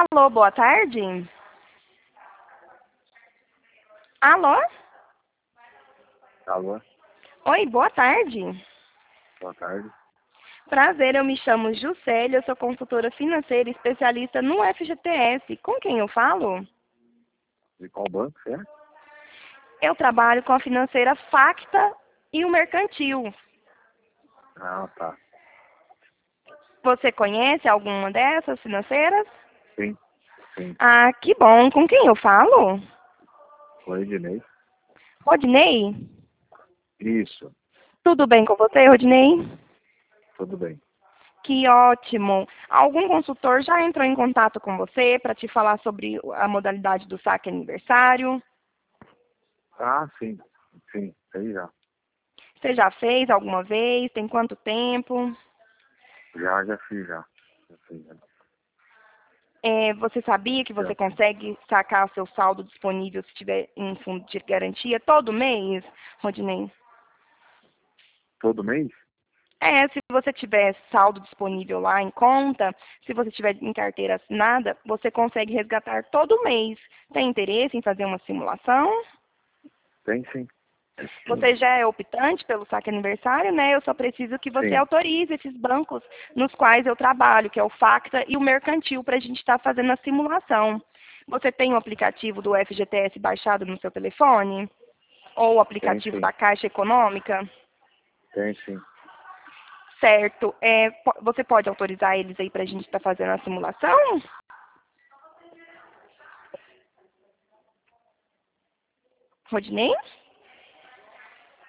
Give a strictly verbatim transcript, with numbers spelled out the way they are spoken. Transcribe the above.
Alô, boa tarde. Alô? Alô, Oi, boa tarde. boa tarde. Prazer, eu me chamo Juscelia, eu sou consultora financeira e especialista no F G T S. Com quem eu falo? De qual banco você é? Eu trabalho com a financeira Facta e o Mercantil. Ah, tá. Você conhece alguma dessas financeiras? Sim, sim. Ah, que bom. Com quem eu falo? Oi, Ednei. Rodney? Isso, Tudo bem com você, Rodney? tudo bem. Que ótimo. Algum consultor já entrou em contato com você para te falar sobre a modalidade do saque aniversário? Ah, sim, sim, sei já. Você já fez alguma vez? Tem quanto tempo? Já, já fiz já. Já fiz já. É, você sabia que você Já. consegue sacar o seu saldo disponível se tiver em fundo de garantia todo mês, Rodney? Todo mês? É, se você tiver saldo disponível lá em conta, se você tiver em carteira assinada, você consegue resgatar todo mês. Tem interesse em fazer uma simulação? Tem sim. Você já é optante pelo saque aniversário, né? Eu só preciso que você Sim, autorize esses bancos nos quais eu trabalho, que é o Facta e o Mercantil, para a gente estar fazendo a simulação. Você tem o aplicativo do F G T S baixado no seu telefone? Ou o tem aplicativo sim. da Caixa Econômica? Tem sim. Certo. É, po- você pode autorizar eles aí para a gente estar fazendo a simulação? Rodney?